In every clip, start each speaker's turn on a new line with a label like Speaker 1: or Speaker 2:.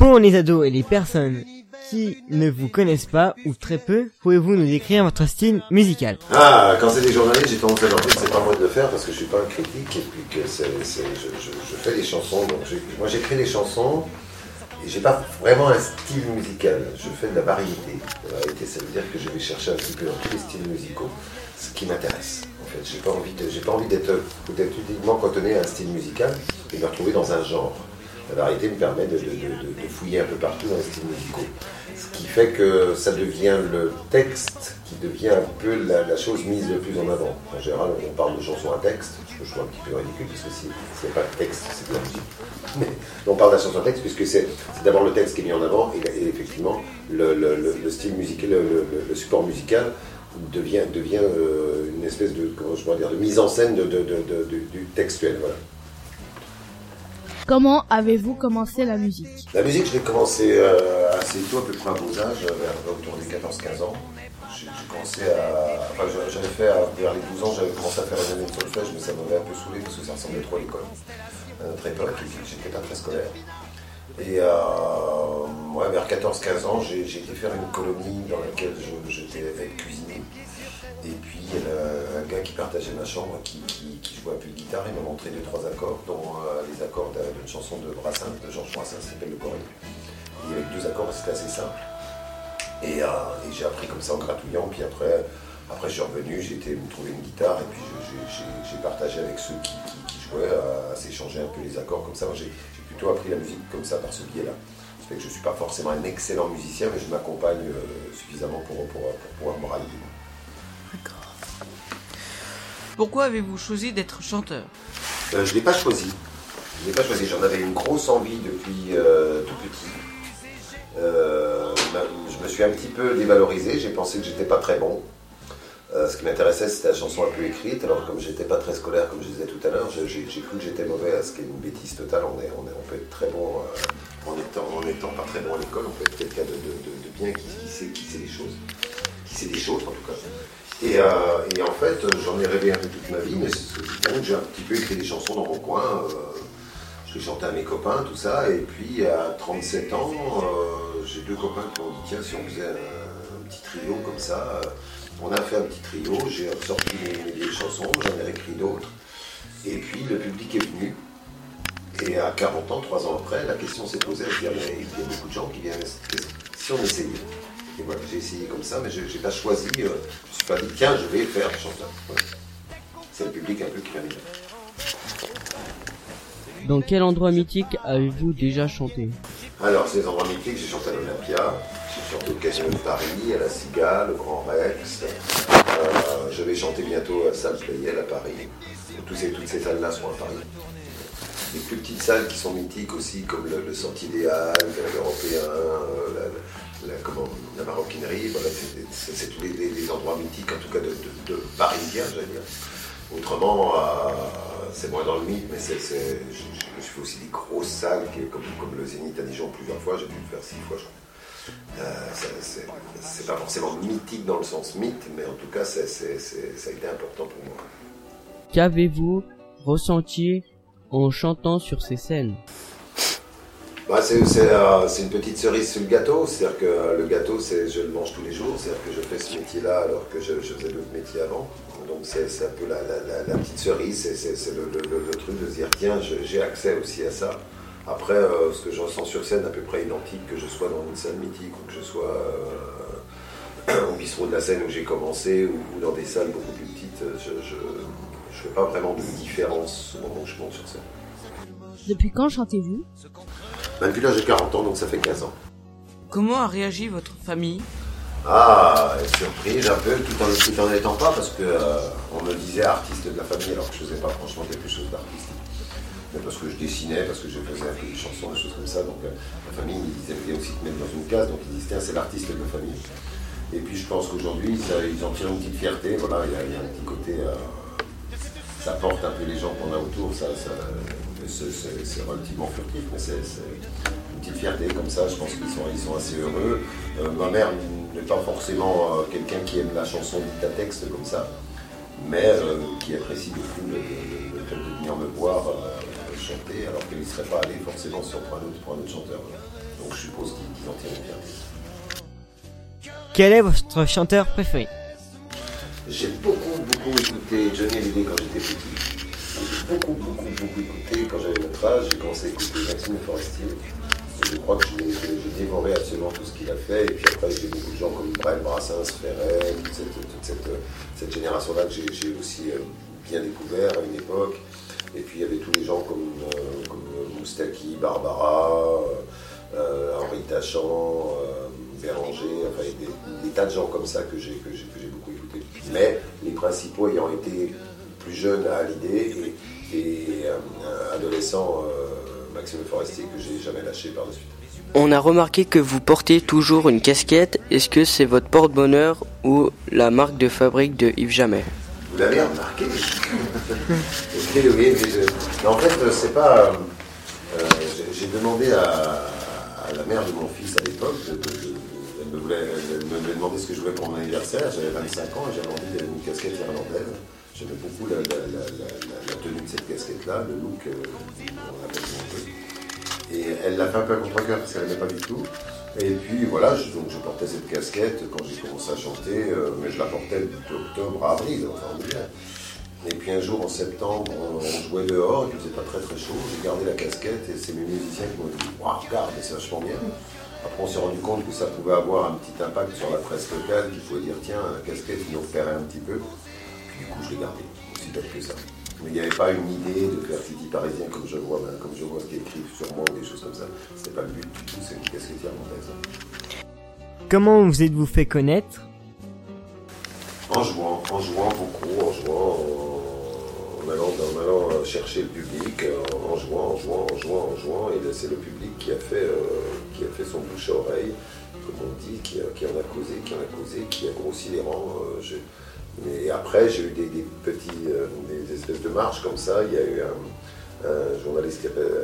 Speaker 1: Pour les ados et les personnes qui ne vous connaissent pas, ou très peu, pouvez-vous nous décrire votre style musical?
Speaker 2: Ah, quand c'est des journalistes, j'ai tendance à leur dire que c'est pas moi de le faire parce que je suis pas un critique et puis que je fais des chansons. Donc moi j'écris des chansons et j'ai pas vraiment un style musical. Je fais de la variété. La variété, ça veut dire que je vais chercher un petit peu dans tous les styles musicaux, ce qui m'intéresse. En fait, j'ai pas envie d'être uniquement cantonné à un style musical et de me retrouver dans un genre. La variété me permet de fouiller un peu partout dans les styles musicaux. Ce qui fait que ça devient le texte qui devient un peu la chose mise le plus en avant. En général, on parle de chansons à texte, je trouve un petit peu ridicule, parce que s'il n'y a pas de texte, c'est de la musique. Mais on parle de la chanson à texte, puisque c'est d'abord le texte qui est mis en avant, et effectivement, le style musical, le support musical devient une espèce de, comment je pourrais dire, de mise en scène du textuel. Voilà.
Speaker 3: Comment avez-vous commencé la musique?
Speaker 2: La musique, je l'ai commencé assez tôt, à peu près à beaux âges, autour des 14-15 ans. J'ai commencé j'avais fait, vers les 12 ans, j'avais commencé à faire une année de solfège, mais ça m'avait un peu saoulé parce que ça ressemblait trop à l'école. À notre époque, et puis j'étais pas très scolaire. Et moi, vers 14-15 ans, j'ai été faire une colonie dans laquelle j'étais avec cuisinier. Et puis un gars qui partageait ma chambre, qui jouait un peu de guitare, il m'a montré 2-3 accords, dont les accords d'une chanson de Brassens, de Georges Brassens, qui s'appelle Le Coréen. Il y avait 2 accords, c'était assez simple. Et j'ai appris comme ça en gratouillant, puis après je suis revenu, j'ai été me trouver une guitare, et puis j'ai partagé avec ceux qui jouaient, à s'échanger un peu les accords comme ça. Moi, j'ai plutôt appris la musique comme ça, par ce biais-là. Ça fait que je ne suis pas forcément un excellent musicien, mais je m'accompagne suffisamment pour pouvoir me rallier.
Speaker 4: D'accord. Pourquoi avez-vous choisi d'être chanteur?
Speaker 2: Je ne l'ai pas choisi. J'en avais une grosse envie depuis tout petit. Je me suis un petit peu dévalorisé. J'ai pensé que j'étais pas très bon. Ce qui m'intéressait, c'était la chanson un peu écrite. Alors, comme j'étais pas très scolaire, comme je disais tout à l'heure, j'ai cru que j'étais mauvais, ce qui est une bêtise totale. On peut être très bon en étant pas très bon à l'école. On peut être quelqu'un de bien qui sait les choses. Qui sait des choses, en tout cas. Et en fait, j'en ai rêvé un peu toute ma vie, mais j'ai un petit peu écrit des chansons dans mon coin. Je les chantais à mes copains, tout ça. Et puis, à 37 ans, j'ai 2 copains qui m'ont dit, tiens, si on faisait un petit trio comme ça. On a fait un petit trio, j'ai sorti mes vieilles chansons, j'en ai écrit d'autres. Et puis, le public est venu. Et à 40 ans, 3 ans après, la question s'est posée, il y a beaucoup de gens qui viennent, si on essayait. Et voilà, j'ai essayé comme ça, mais je n'ai pas choisi, je ne me suis pas dit, tiens, je vais faire chanteur. Voilà. C'est le public un peu qui m'a mis là.
Speaker 1: Dans quel endroit mythique avez-vous déjà chanté?
Speaker 2: Alors, ces endroits mythiques, j'ai chanté à l'Olympia, j'ai chanté au Casino de Paris, à la Cigale, au Grand Rex. Je vais chanter bientôt à la salle Pleyel à Paris. Toutes ces salles-là sont à Paris. Des plus petites salles qui sont mythiques aussi, comme le Sentier des Halles, l'Européen, la Maroquinerie. Voilà, c'est tous les endroits mythiques, en tout cas de parisien, j'allais dire. Autrement, c'est moins dans le mythe, mais je fais aussi des grosses salles, comme le Zénith à Dijon plusieurs fois, j'ai dû le faire 6 fois, je crois. C'est pas forcément mythique dans le sens mythe, mais en tout cas, ça a été important pour moi.
Speaker 1: Qu'avez-vous ressenti en chantant sur ces scènes?
Speaker 2: C'est une petite cerise sur le gâteau, c'est-à-dire que le gâteau, je le mange tous les jours, c'est-à-dire que je fais ce métier-là alors que je faisais d'autres métiers avant. Donc c'est un peu la petite cerise, c'est le truc de se dire tiens, j'ai accès aussi à ça. Après, ce que je ressens sur scène à peu près identique, que je sois dans une salle mythique ou que je sois au bistrot de la Seine où j'ai commencé ou dans des salles beaucoup plus petites, je ne fais pas vraiment de différence au moment où je monte sur scène.
Speaker 3: Depuis quand chantez-vous?
Speaker 2: Depuis l'âge de 40 ans, donc ça fait 15 ans.
Speaker 4: Comment a réagi votre famille?
Speaker 2: Surprise un peu, tout en n'étant pas, parce que on me disait artiste de la famille, alors que je ne faisais pas franchement quelque chose d'artistique. Mais parce que je dessinais, parce que je faisais un peu des chansons, des choses comme ça, donc la famille, ils aimaient aussi te mettre dans une case, donc ils disaient tiens, c'est l'artiste de la famille. Et puis je pense qu'aujourd'hui, ils en tirent une petite fierté, voilà, il y a un petit côté, ça porte un peu les gens qu'on a autour, c'est relativement furtif, mais c'est une petite fierté comme ça, je pense qu'ils sont assez heureux. Ma mère n'est pas forcément quelqu'un qui aime la chanson dite à texte comme ça, mais qui apprécie beaucoup le fait de venir me voir chanter, alors qu'elle ne serait pas allée forcément pour un autre chanteur. Donc je
Speaker 1: Quel est votre chanteur préféré?
Speaker 2: J'ai beaucoup écouté Johnny Hallyday quand j'étais petit. J'ai beaucoup écouté quand j'avais notre âge. J'ai commencé à écouter Maxime Forestier. Et je crois que j'ai dévoré absolument tout ce qu'il a fait. Et puis après, j'ai beaucoup de gens comme Brel, Brassens, Ferret, toute cette génération-là que j'ai aussi bien découvert à une époque. Et puis il y avait tous les gens comme Moustaki, Barbara, Henri Tachant, Béranger, enfin des tas de gens comme ça que j'ai beaucoup écouté. Mais les principaux ayant été plus jeunes à Hallyday et adolescents Maxime Forestier que j'ai jamais lâché par la suite.
Speaker 5: On a remarqué que vous portez toujours une casquette. Est-ce que c'est votre porte-bonheur ou la marque de fabrique de Yves Jamais?
Speaker 2: Vous l'avez remarqué? Oui, mais en fait, c'est pas. J'ai demandé à la mère de mon fils à l'époque, elle me demandait ce que je voulais pour mon anniversaire. J'avais 25 ans et j'avais envie d'une casquette irlandaise. J'aimais beaucoup la tenue de cette casquette-là, le look, on appelle ça. Et elle l'a fait un peu à contre-cœur parce qu'elle n'aimait pas du tout. Et puis voilà, donc je portais cette casquette quand j'ai commencé à chanter, mais je la portais d'octobre à avril, enfin en hiver. Et puis un jour en septembre, on jouait dehors, et puis il faisait pas très chaud, j'ai gardé la casquette et c'est mes musiciens qui m'ont dit « Waouh, regarde, c'est vachement bien ». Après on s'est rendu compte que ça pouvait avoir un petit impact sur la presse locale, qu'il pouvait dire « Tiens, la casquette, il nous repérait un petit peu ». Puis du coup je l'ai gardée, aussi bête que ça. Mais il n'y avait pas une idée de faire Titi parisien comme je vois ce qui est écrit sur moi ou des choses comme ça. C'était pas le but du tout, c'est une casquette irlandaise.
Speaker 1: Comment vous êtes-vous fait connaître?
Speaker 2: En jouant beaucoup, en allant chercher le public, en jouant, et c'est le public qui a fait son bouche à oreille, comme on dit, qui en a causé, qui a grossi les rangs. Mais après, j'ai eu des espèces de marches comme ça. Il y a eu un journaliste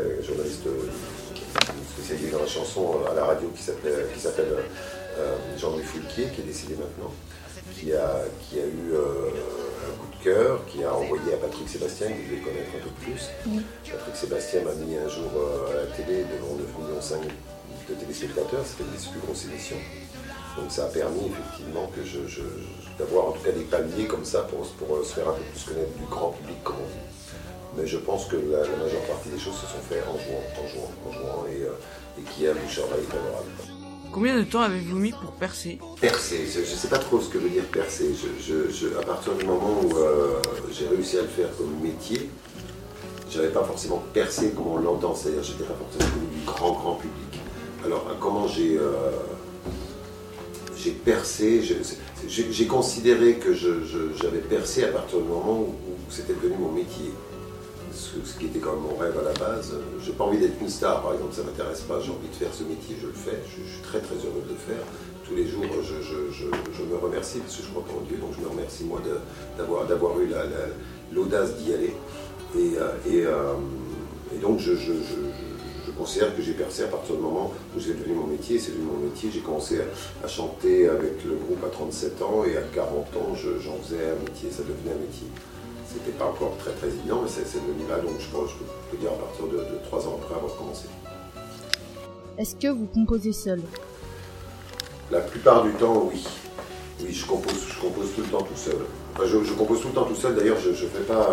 Speaker 2: spécialisé dans la chanson à la radio qui s'appelle Jean-Louis Foulquier, qui est décédé maintenant, qui a eu un coup de cœur, qui a envoyé à Patrick Sébastien, que vous devez connaître un peu plus. Patrick Sébastien m'a mis un jour à la télé devant 9,5 millions de téléspectateurs. C'était une des plus grosses émissions. Donc ça a permis effectivement d'avoir en tout cas des paliers comme ça pour se faire un peu plus connaître du grand public, comme on dit. Mais je pense que la majeure partie des choses se sont faites en jouant et qui a un bouche à oreille favorable.
Speaker 4: Combien de temps avez-vous mis pour percer?
Speaker 2: Percer, je ne sais pas trop ce que veut dire percer. À partir du moment où j'ai réussi à le faire comme métier, je n'avais pas forcément percé comme on l'entend, c'est-à-dire j'étais pas forcément connu du grand public. Alors comment j'ai percé, j'ai considéré que j'avais percé à partir du moment où c'était devenu mon métier. Ce qui était quand même mon rêve à la base. J'ai pas envie d'être une star, par exemple, ça m'intéresse pas, j'ai envie de faire ce métier, je le fais, je suis très heureux de le faire. Tous les jours, je me remercie, parce que je crois en Dieu, donc je me remercie moi d'avoir eu l'audace d'y aller. Et donc je considère que j'ai percé à partir du moment où c'est devenu mon métier. C'est devenu mon métier. J'ai commencé à chanter avec le groupe à 37 ans et à 40 ans, j'en faisais un métier, ça devenait un métier. C'était pas encore très évident, mais c'est devenu là, donc je peux dire à partir de 3 ans après avoir commencé.
Speaker 3: Est-ce que vous composez seul?
Speaker 2: La plupart du temps, oui. Oui, je compose tout le temps tout seul. Enfin, je compose tout le temps tout seul, d'ailleurs je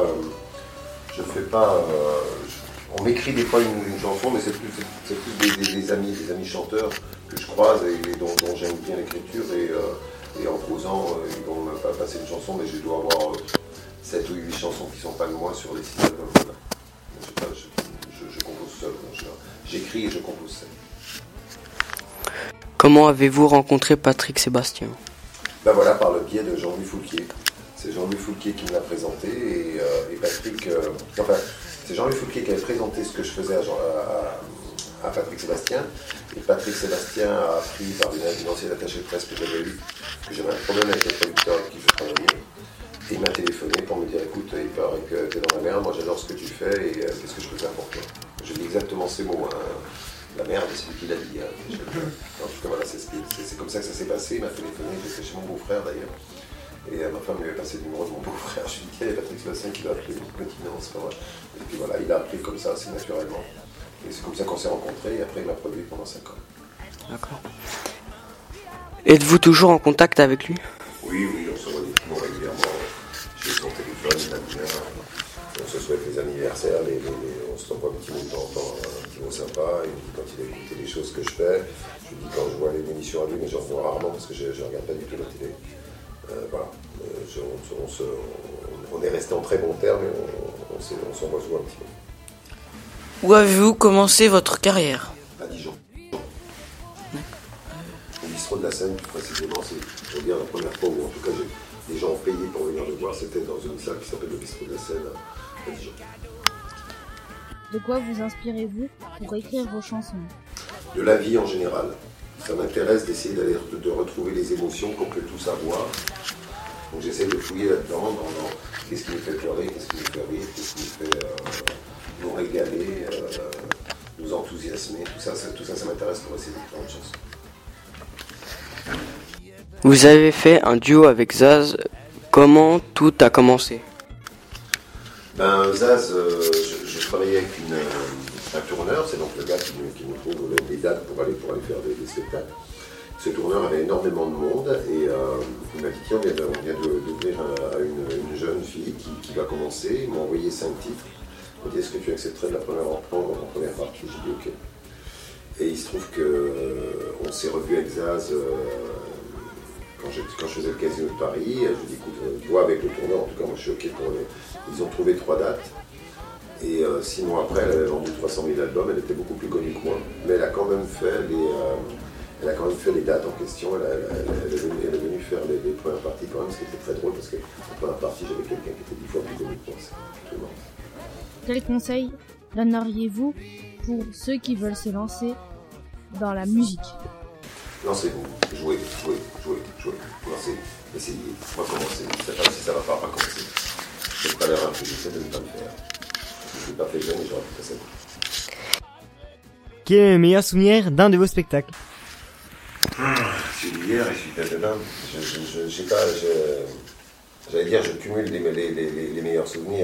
Speaker 2: fais pas on m'écrit des fois une chanson, mais c'est plus des amis chanteurs que je croise et dont j'aime bien l'écriture, et en posant, ils vont me passer une chanson, mais je dois avoir 7 ou 8 chansons qui ne sont pas de moi sur les sites albums. Voilà. Je compose seul. J'écris et je compose seul.
Speaker 5: Comment avez-vous rencontré Patrick Sébastien?
Speaker 2: Ben voilà, par le biais de Jean-Louis Foulquier. C'est Jean-Louis Foulquier qui me l'a présenté, et Patrick... c'est Jean-Louis Foulquier qui avait présenté ce que je faisais à Patrick Sébastien. Et Patrick Sébastien a appris par une ancienne attachée de presse que j'avais eue que j'avais un problème avec le producteur avec qui je travaillais. Et il m'a téléphoné pour me dire, écoute, il paraît que tu es dans la merde, moi j'adore ce que tu fais, et qu'est-ce que je peux faire pour toi? J'ai dit exactement ces mots, la merde, c'est lui qui l'a dit. En tout cas, voilà, c'est comme ça que ça s'est passé. Il m'a téléphoné, j'étais chez mon beau-frère d'ailleurs. Et ma femme lui avait passé le numéro de mon beau-frère. Je lui ai dit, tiens, il y a Patrick Sébastien qui l'a appelé. Il m'a dit, non, c'est pas vrai. Et puis voilà, il a appris comme ça, assez naturellement. Et c'est comme ça qu'on s'est rencontrés, et après il m'a produit pendant 5 ans.
Speaker 5: D'accord. Êtes-vous toujours en contact avec lui?
Speaker 2: Oui, on se voit des films régulièrement. J'ai son téléphone, il aime bien. On se souhaite les anniversaires, on se envoie un petit mot de temps en temps, un petit mot sympa. Il me dit quand il a écouté les choses que je fais. Je lui dis quand je vois les émissions à lui, mais j'en vois rarement parce que je ne regarde pas du tout la télé. Voilà. On est resté en très bons termes et on s'envoie souvent un petit peu.
Speaker 4: Où avez-vous commencé votre carrière?
Speaker 2: À Dijon. Au bistrot de la Seine, plus précisément, c'est, je veux dire, la première fois où en tout cas des gens ont payé pour venir le voir, c'était dans une salle qui s'appelle le bistrot de la Seine à Dijon.
Speaker 3: De quoi vous inspirez-vous pour écrire vos chansons?
Speaker 2: De la vie en général. Ça m'intéresse d'essayer de retrouver les émotions qu'on peut tous avoir. Donc j'essaie de fouiller là-dedans, dans qu'est-ce qui nous fait pleurer, qu'est-ce qui nous fait rire, qu'est-ce qui nous fait nous régaler, nous enthousiasmer. Tout ça m'intéresse pour essayer d'écrire une chanson.
Speaker 5: Vous avez fait un duo avec Zaz. Comment tout a commencé?
Speaker 2: Zaz, je travaillais avec un tourneur, c'est donc le gars qui nous trouve les dates pour aller faire des spectacles. Ce tourneur avait énormément de monde et il m'a dit tiens, on vient d'ouvrir à une jeune fille qui va commencer. Il m'a envoyé 5 titres. Il m'a dit est-ce que tu accepterais de la prendre en première partie? J'ai dit ok. Et il se trouve qu'on s'est revu avec Zaz quand je faisais le Casino de Paris. Je lui ai dit écoute, toi avec le tourneur, en tout cas moi je suis ok pour ils ont trouvé 3 dates. Et 6 mois après, elle avait vendu 300 000 albums, elle était beaucoup plus connue que moi. Mais elle a quand même fait les dates en question, elle est venue faire les premières parties quand même, ce qui était très drôle parce qu'en première partie j'avais quelqu'un qui était 10 fois plus connu que moi. C'est tout.
Speaker 3: Quels conseils donneriez-vous pour ceux qui veulent se lancer dans la musique?
Speaker 2: Lancez-vous, jouez. Lancez, essayez, recommencez. Si ça va pas, recommencer. C'est pas l'erreur que j'essaie de ne pas le faire. Je ne l'ai pas fait jeune et j'aurais pu passer.
Speaker 1: Quel est le meilleur souvenir d'un de vos spectacles?
Speaker 2: Celui d'hier et celui de demain. J'allais dire, je cumule les meilleurs souvenirs.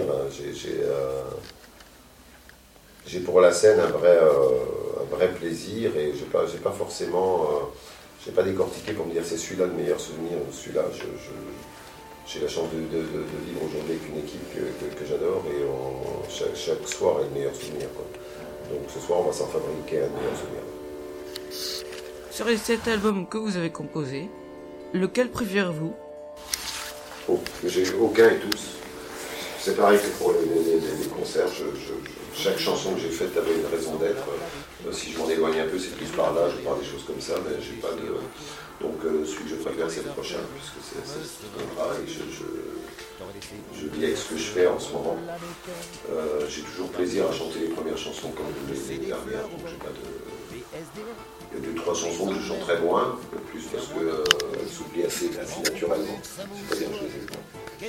Speaker 2: J'ai pour la scène un vrai plaisir et j'ai pas forcément, j'ai pas décortiqué pour me dire c'est celui-là le meilleur souvenir ou celui-là. J'ai la chance de vivre aujourd'hui avec une équipe que j'adore et chaque soir est le meilleur souvenir, quoi. Donc ce soir on va s'en fabriquer un meilleur souvenir.
Speaker 4: Sur les 7 albums que vous avez composés, lequel préférez-vous?
Speaker 2: J'ai aucun et tous. C'est pareil que pour les concerts. Chaque chanson que j'ai faite avait une raison d'être. Si je m'en éloigne un peu, c'est plus par là, je parle des choses comme ça, mais j'ai pas de. Donc celui que je préfère, c'est le prochain, puisque c'est ce qui viendra et je vis avec ce que je fais en ce moment. J'ai toujours plaisir à chanter les premières chansons comme les dernières, donc j'ai pas de. Il y a 2-3 chansons que je chanterai moins, plus parce qu'elles s'oublient assez naturellement. C'est pas bien que je les ai pas.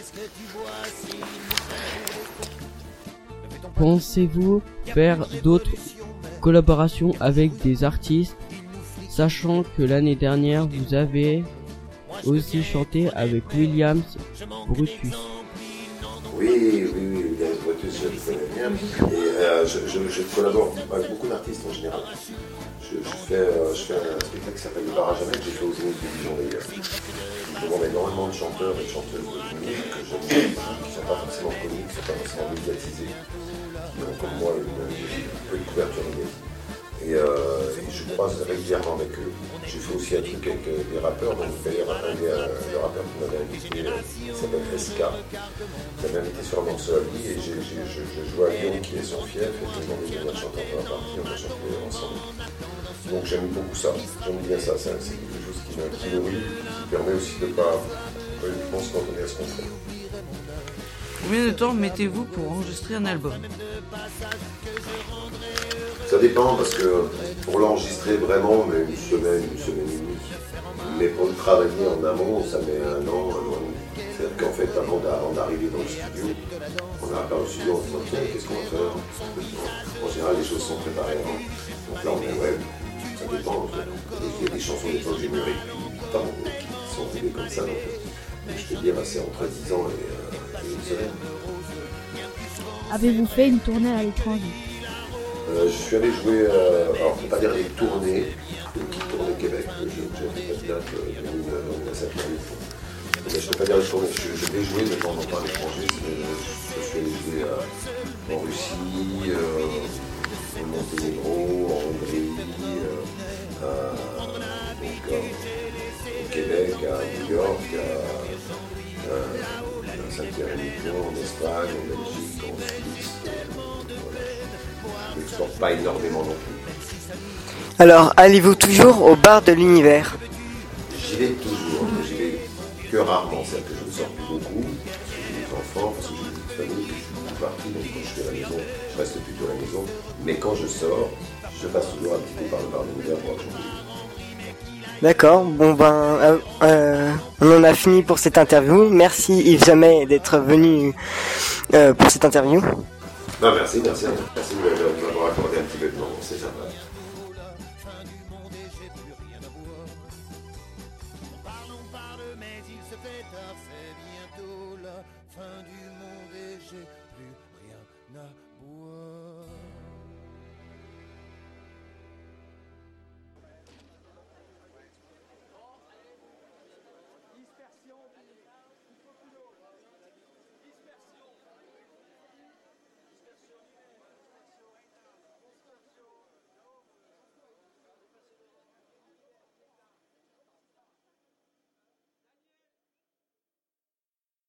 Speaker 6: Pensez-vous faire d'autres collaborations avec des artistes, sachant que l'année dernière vous avez aussi chanté avec Williams Brutus?
Speaker 2: Oui, Williams Brutus, je le connais bien. Et je collabore avec beaucoup d'artistes en général. Je fais un spectacle qui s'appelle Le Bar à Jamais, que j'ai fait aux Zénith de Dijon d'ailleurs. Je demande énormément de chanteurs et de chanteuses de musique que j'aime bien, qui ne sont pas forcément connus, qui ne sont pas forcément médiatisés, qui ont comme moi un peu de couverture médiatique. Et je croise régulièrement avec eux. J'ai fait aussi un truc avec des rappeurs, donc d'ailleurs le rappeur qui m'avait invité s'appelle SK. Il m'avait invité sur un morceau à lui et je joue à Lyon qui est son fief et je lui ai demandé de venir chanter en première partie, on a chanté ensemble. Donc j'aime beaucoup ça, j'aime bien ça, c'est quelque chose qui nourrit, qui permet aussi de ne pas uniquement se cantonner à ce qu'on fait.
Speaker 4: Combien de temps mettez-vous pour enregistrer un album?
Speaker 2: Ça dépend parce que pour l'enregistrer vraiment, mais une semaine et demie. Mais pour le travailler en amont, ça met un an et demi. C'est-à-dire qu'en fait, avant d'arriver dans le studio, on arrive dans le studio, on se dit tiens, qu'est-ce qu'on va faire? En général, les choses sont préparées avant. Donc là, on est ouais, ça dépend. Il y a des chansons des fois que j'ai mûries depuis 8 ans qui sont arrivées comme ça. Donc, je peux dire, c'est entre 10 ans et une semaine.
Speaker 3: Avez-vous fait une tournée à l'étranger?
Speaker 2: Je suis allé jouer, alors je ne peux pas dire les tournées, une petite tournée Québec. Québec. J'habite bien de cette année. Je ne peux pas dire une tournée, je vais jouer de temps en temps à l'étranger. Je suis allé jouer en Russie, au Monténégro, en Hongrie, au Québec, à New York, à Saint-Pierre-et-Miquelon, en Espagne, en Belgique, en Suisse. Je n'exporte pas énormément non plus.
Speaker 7: Alors, allez-vous toujours au bar de l'univers?
Speaker 2: J'y vais toujours, mais j'y vais que rarement. C'est-à-dire que je ne sors plus beaucoup, parce que j'ai des enfants, parce que j'ai une petite famille, que je suis beaucoup parti, donc quand je suis à la maison, je reste plutôt à la maison. Mais quand je sors, je passe toujours un petit peu par le bar de l'univers pour jouer.
Speaker 7: D'accord, bon ben, on en a fini pour cette interview. Merci Yves Jamais d'être venu pour cette interview.
Speaker 2: Non, merci de m'avoir accordé un petit peu de temps, c'est sympa.
Speaker 8: Mais il se fait tard, c'est bientôt la fin du monde et j'ai